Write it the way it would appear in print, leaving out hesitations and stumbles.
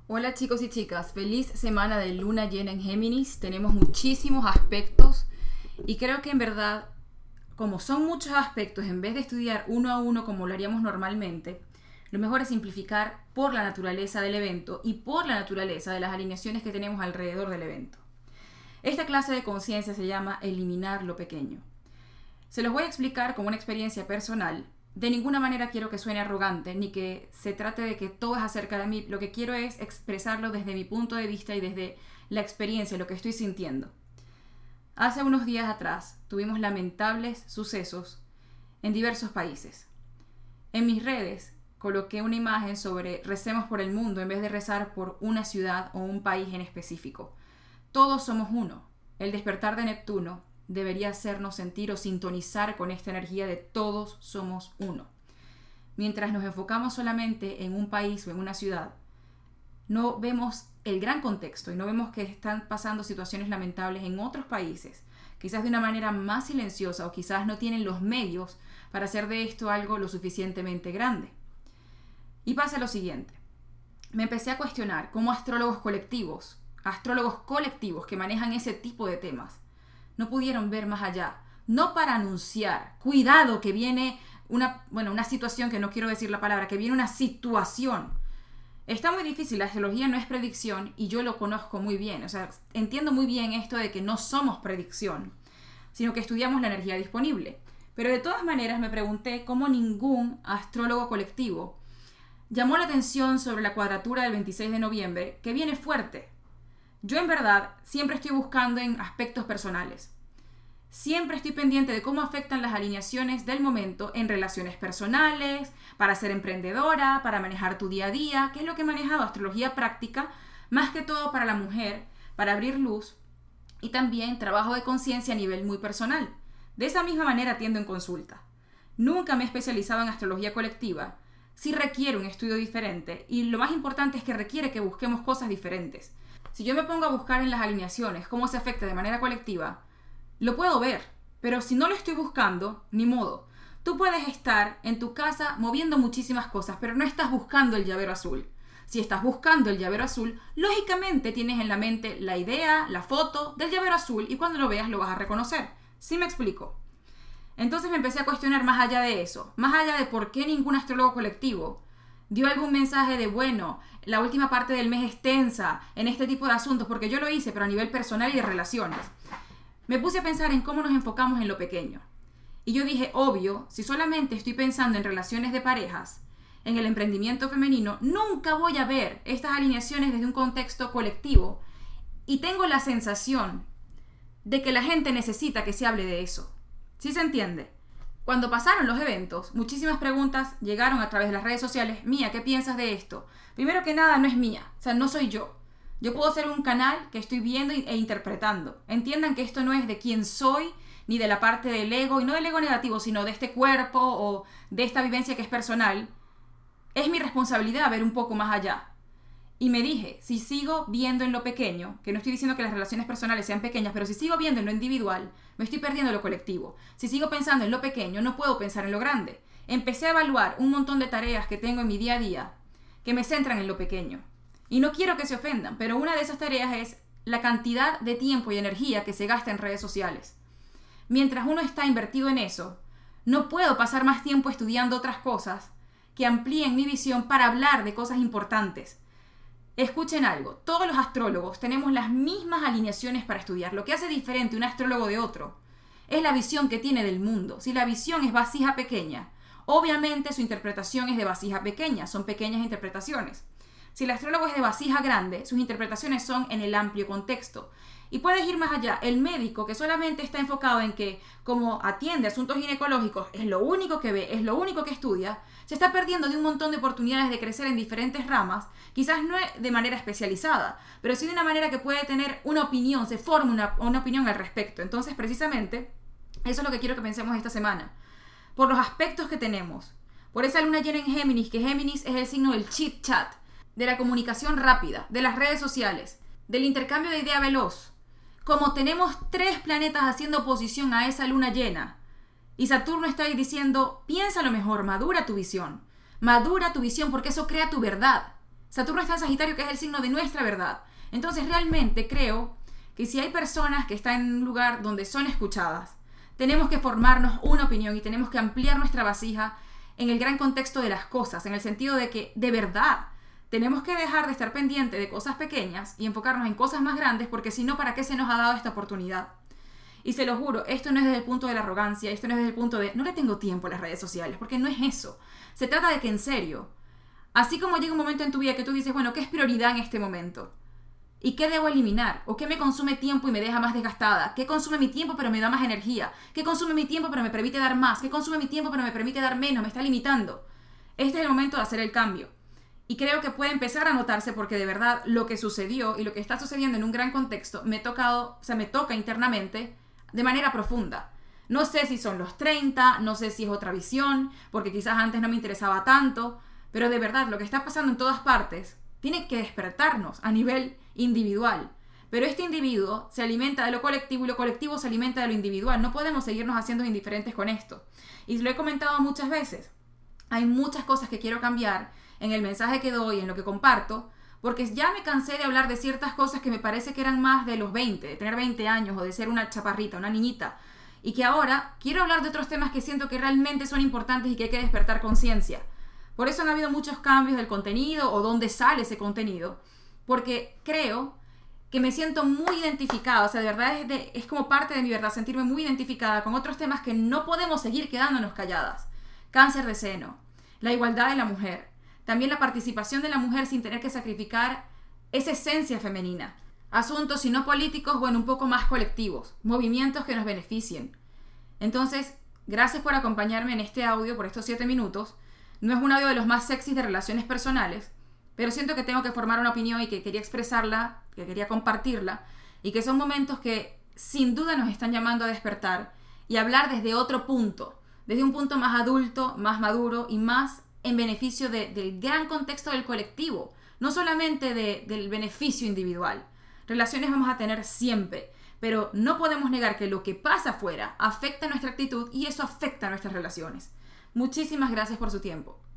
Hola chicos y chicas, feliz semana de luna llena en Géminis. Tenemos muchísimos aspectos y creo que en verdad, como son muchos aspectos, en vez de estudiar uno a uno como lo haríamos normalmente, lo mejor es simplificar por la naturaleza del evento y por la naturaleza de las alineaciones que tenemos alrededor del evento. Esta clase de conciencia se llama eliminar lo pequeño. Se los voy a explicar como una experiencia personal. De ninguna manera quiero que suene arrogante, ni que se trate de que todo es acerca de mí. Lo que quiero es expresarlo desde mi punto de vista y desde la experiencia, lo que estoy sintiendo. Hace unos días atrás tuvimos lamentables sucesos en diversos países. En mis redes coloqué una imagen sobre recemos por el mundo en vez de rezar por una ciudad o un país en específico. Todos somos uno. El despertar de Neptuno debería hacernos sentir o sintonizar con esta energía de todos somos uno. Mientras nos enfocamos solamente en un país o en una ciudad, no vemos el gran contexto y no vemos que están pasando situaciones lamentables en otros países, quizás de una manera más silenciosa o quizás no tienen los medios para hacer de esto algo lo suficientemente grande. Y pasa lo siguiente. Me empecé a cuestionar cómo astrólogos colectivos que manejan ese tipo de temas, no pudieron ver más allá, no para anunciar, cuidado que viene una situación, que no quiero decir la palabra, que viene una situación. Está muy difícil, la astrología no es predicción y yo lo conozco muy bien, entiendo muy bien esto de que no somos predicción, sino que estudiamos la energía disponible. Pero de todas maneras me pregunté cómo ningún astrólogo colectivo llamó la atención sobre la cuadratura del 26 de noviembre, que viene fuerte. Yo en verdad siempre estoy buscando en aspectos personales. Siempre estoy pendiente de cómo afectan las alineaciones del momento en relaciones personales, para ser emprendedora, para manejar tu día a día, que es lo que he manejado, astrología práctica, más que todo para la mujer, para abrir luz y también trabajo de conciencia a nivel muy personal. De esa misma manera atiendo en consulta. Nunca me he especializado en astrología colectiva. Sí requiere un estudio diferente y lo más importante es que requiere que busquemos cosas diferentes. Si yo me pongo a buscar en las alineaciones cómo se afecta de manera colectiva, lo puedo ver, pero si no lo estoy buscando, ni modo. Tú puedes estar en tu casa moviendo muchísimas cosas, pero no estás buscando el llavero azul. Si estás buscando el llavero azul, lógicamente tienes en la mente la idea, la foto del llavero azul y cuando lo veas lo vas a reconocer. ¿Sí me explico? Entonces me empecé a cuestionar más allá de eso, más allá de por qué ningún astrólogo colectivo dio algún mensaje de, bueno, la última parte del mes es tensa en este tipo de asuntos, porque yo lo hice, pero a nivel personal y de relaciones. Me puse a pensar en cómo nos enfocamos en lo pequeño. Y yo dije, obvio, si solamente estoy pensando en relaciones de parejas, en el emprendimiento femenino, nunca voy a ver estas alineaciones desde un contexto colectivo. Y tengo la sensación de que la gente necesita que se hable de eso. ¿Sí se entiende? Cuando pasaron los eventos, muchísimas preguntas llegaron a través de las redes sociales. Mía, ¿qué piensas de esto? Primero que nada, no es mía, no soy yo. Yo puedo ser un canal que estoy viendo e interpretando. Entiendan que esto no es de quién soy, ni de la parte del ego, y no del ego negativo, sino de este cuerpo o de esta vivencia que es personal. Es mi responsabilidad ver un poco más allá. Y me dije, si sigo viendo en lo pequeño, que no estoy diciendo que las relaciones personales sean pequeñas, pero si sigo viendo en lo individual, me estoy perdiendo lo colectivo. Si sigo pensando en lo pequeño, no puedo pensar en lo grande. Empecé a evaluar un montón de tareas que tengo en mi día a día que me centran en lo pequeño. Y no quiero que se ofendan, pero una de esas tareas es la cantidad de tiempo y energía que se gasta en redes sociales. Mientras uno está invertido en eso, no puedo pasar más tiempo estudiando otras cosas que amplíen mi visión para hablar de cosas importantes. Escuchen algo, todos los astrólogos tenemos las mismas alineaciones para estudiar. Lo que hace diferente un astrólogo de otro es la visión que tiene del mundo. Si la visión es vasija pequeña, obviamente su interpretación es de vasija pequeña, son pequeñas interpretaciones. Si el astrólogo es de vasija grande, sus interpretaciones son en el amplio contexto. Y puedes ir más allá. El médico que solamente está enfocado en que, como atiende asuntos ginecológicos, es lo único que ve, es lo único que estudia, se está perdiendo de un montón de oportunidades de crecer en diferentes ramas, quizás no de manera especializada, pero sí de una manera que puede tener una opinión, se forma una opinión al respecto. Entonces, precisamente, eso es lo que quiero que pensemos esta semana. Por los aspectos que tenemos, por esa luna llena en Géminis, que Géminis es el signo del chit-chat, de la comunicación rápida, de las redes sociales, del intercambio de idea veloz. Como tenemos 3 planetas haciendo oposición a esa luna llena, y Saturno está ahí diciendo, piénsalo mejor, madura tu visión porque eso crea tu verdad. Saturno está en Sagitario, que es el signo de nuestra verdad. Entonces realmente creo que si hay personas que están en un lugar donde son escuchadas, tenemos que formarnos una opinión y tenemos que ampliar nuestra vasija en el gran contexto de las cosas, en el sentido de que de verdad tenemos que dejar de estar pendientes de cosas pequeñas y enfocarnos en cosas más grandes, porque si no, ¿para qué se nos ha dado esta oportunidad? Y se lo juro, esto no es desde el punto de la arrogancia, esto no es desde el punto de no le tengo tiempo a las redes sociales, porque no es eso. Se trata de que en serio, así como llega un momento en tu vida que tú dices, bueno, ¿qué es prioridad en este momento? ¿Y qué debo eliminar? ¿O qué me consume tiempo y me deja más desgastada? ¿Qué consume mi tiempo pero me da más energía? ¿Qué consume mi tiempo pero me permite dar más? ¿Qué consume mi tiempo pero me permite dar menos? Me está limitando. Este es el momento de hacer el cambio. Y creo que puede empezar a notarse porque de verdad lo que sucedió y lo que está sucediendo en un gran contexto me toca internamente de manera profunda. No sé si son los 30, no sé si es otra visión, porque quizás antes no me interesaba tanto, pero de verdad lo que está pasando en todas partes tiene que despertarnos a nivel individual. Pero este individuo se alimenta de lo colectivo y lo colectivo se alimenta de lo individual. No podemos seguirnos haciendo indiferentes con esto. Y lo he comentado muchas veces. Hay muchas cosas que quiero cambiar en el mensaje que doy, en lo que comparto, porque ya me cansé de hablar de ciertas cosas que me parece que eran más de los 20, de tener 20 años o de ser una chaparrita, una niñita. Y que ahora quiero hablar de otros temas que siento que realmente son importantes y que hay que despertar conciencia. Por eso han habido muchos cambios del contenido o dónde sale ese contenido. Porque creo que me siento muy identificada, o sea, de verdad es como parte de mi verdad, sentirme muy identificada con otros temas que no podemos seguir quedándonos calladas. Cáncer de seno, la igualdad de la mujer, también la participación de la mujer sin tener que sacrificar esa esencia femenina. Asuntos, si no políticos, bueno, un poco más colectivos, movimientos que nos beneficien. Entonces, gracias por acompañarme en este audio por estos 7 minutos. No es un audio de los más sexys de relaciones personales, pero siento que tengo que formar una opinión y que quería expresarla, que quería compartirla, y que son momentos que sin duda nos están llamando a despertar y hablar desde otro punto, desde un punto más adulto, más maduro y más en beneficio del gran contexto del colectivo, no solamente del beneficio individual. Relaciones vamos a tener siempre, pero no podemos negar que lo que pasa afuera afecta nuestra actitud y eso afecta nuestras relaciones. Muchísimas gracias por su tiempo.